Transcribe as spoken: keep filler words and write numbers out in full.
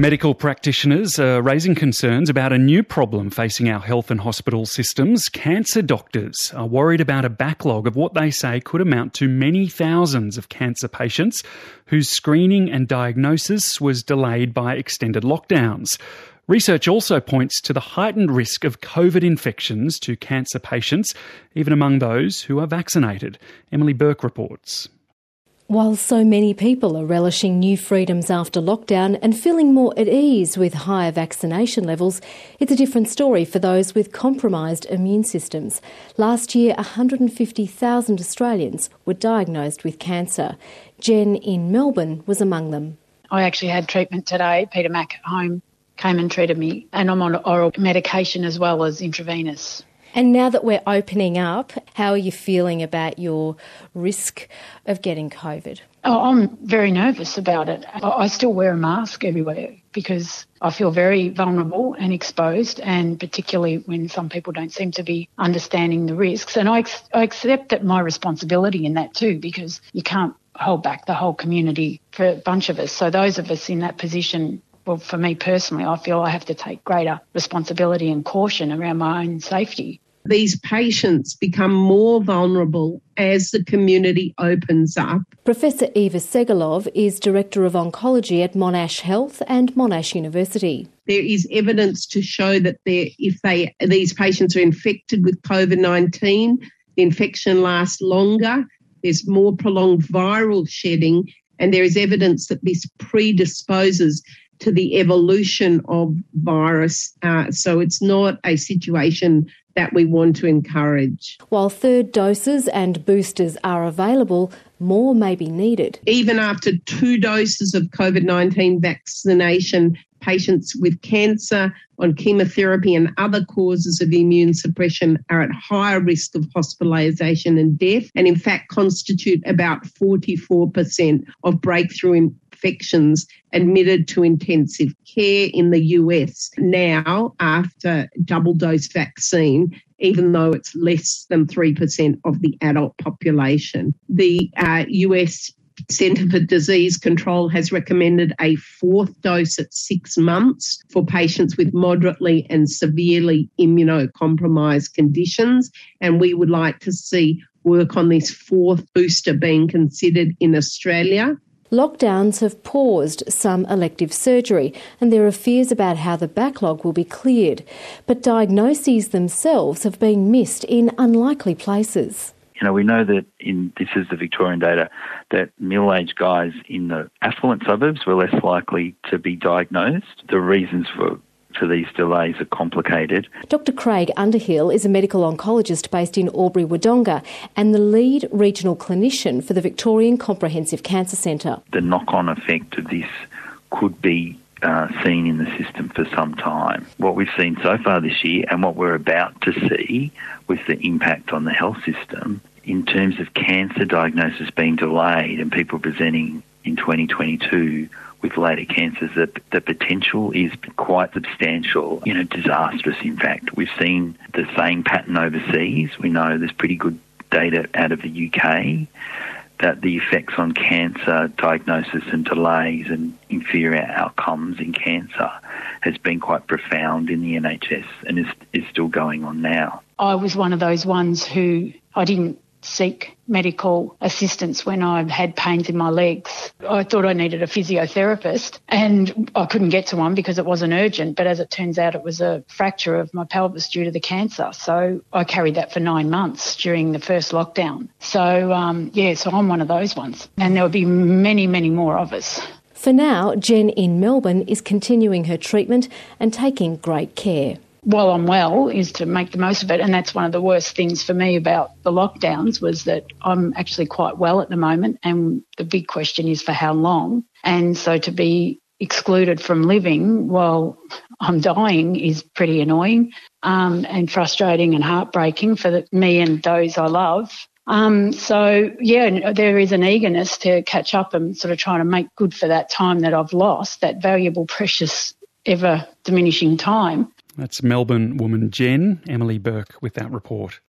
Medical practitioners are raising concerns about a new problem facing our health and hospital systems. Cancer doctors are worried about a backlog of what they say could amount to many thousands of cancer patients whose screening and diagnosis was delayed by extended lockdowns. Research also points to the heightened risk of COVID infections to cancer patients, even among those who are vaccinated. Emily Burke reports. While so many people are relishing new freedoms after lockdown and feeling more at ease with higher vaccination levels, it's a different story for those with compromised immune systems. Last year, one hundred fifty thousand Australians were diagnosed with cancer. Jen in Melbourne was among them. I actually had treatment today. Peter Mac at home came and treated me, and I'm on oral medication as well as intravenous. And now that we're opening up, how are you feeling about your risk of getting COVID? Oh, I'm very nervous about it. I still wear a mask everywhere because I feel very vulnerable and exposed, and particularly when some people don't seem to be understanding the risks. And I, ex- I accept that my responsibility in that too, because you can't hold back the whole community for a bunch of us. So those of us in that position, well, for me personally, I feel I have to take greater responsibility and caution around my own safety. These patients become more vulnerable as the community opens up. Professor Eva Segalov is Director of Oncology at Monash Health and Monash University. There is evidence to show that if they these patients are infected with COVID nineteen, the infection lasts longer, there's more prolonged viral shedding, and there is evidence that this predisposes to the evolution of virus. Uh, so it's not a situation that we want to encourage. While third doses and boosters are available, more may be needed. Even after two doses of COVID nineteen vaccination, patients with cancer, on chemotherapy and other causes of immune suppression are at higher risk of hospitalisation and death, and in fact constitute about forty-four percent of breakthrough infections admitted to intensive care in the U S now after double-dose vaccine, even though it's less than three percent of the adult population. The uh, U S Centre for Disease Control has recommended a fourth dose at six months for patients with moderately and severely immunocompromised conditions, and we would like to see work on this fourth booster being considered in Australia. Lockdowns have paused some elective surgery, and there are fears about how the backlog will be cleared. But diagnoses themselves have been missed in unlikely places. You know, we know that in this is the Victorian data that middle-aged guys in the affluent suburbs were less likely to be diagnosed. The reasons for for these delays are complicated. Doctor Craig Underhill is a medical oncologist based in Albury-Wodonga and the lead regional clinician for the Victorian Comprehensive Cancer Centre. The knock-on effect of this could be uh, seen in the system for some time. What we've seen so far this year and what we're about to see with the impact on the health system in terms of cancer diagnosis being delayed and people presenting in twenty twenty-two with later cancers, that the potential is quite substantial, you know, disastrous in fact. We've seen the same pattern overseas. We know there's pretty good data out of the U K that the effects on cancer diagnosis and delays and inferior outcomes in cancer has been quite profound in the N H S and is, is still going on now. I was one of those ones who I didn't seek medical assistance when I had pains in my legs. I thought I needed a physiotherapist and I couldn't get to one because it wasn't urgent, but as it turns out it was a fracture of my pelvis due to the cancer. So I carried that for nine months during the first lockdown. So, um, yeah, so I'm one of those ones. And there will be many, many more of us. For now, Jen in Melbourne is continuing her treatment and taking great care. While I'm well, is to make the most of it. And that's one of the worst things for me about the lockdowns was that I'm actually quite well at the moment. And the big question is for how long. And so to be excluded from living while I'm dying is pretty annoying um, and frustrating and heartbreaking for the, me and those I love. Um, so, yeah, there is an eagerness to catch up and sort of trying to make good for that time that I've lost, that valuable, precious, ever diminishing time. That's Melbourne woman Jen. Emily Burke with that report.